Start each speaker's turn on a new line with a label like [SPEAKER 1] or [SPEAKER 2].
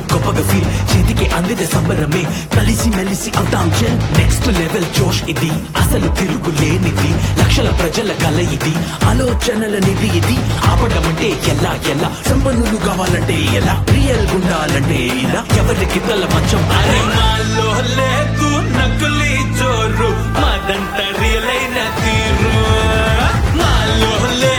[SPEAKER 1] గొప్పగా ఫీల్ చేతికి అందితే సంబరమే కలిసి మెలిసి అవుతాం చెల్ నెక్స్ట్ లెవెల్ జోష్ ఇది అసలు తిరుగు లేనిది లక్షల ప్రజల కల ఇది ఆలోచనల నిధి ఇది ఆపడం అంటే ఎలా ఎలా సంపన్నులు కావాలంటే ఎలా రియల్ గుండాలంటే ఇలా ఎవరికి తల మంచం అరే మాలో లేదు నకులి జోరు మాదంట రియల్ అయిన తీరు మాలో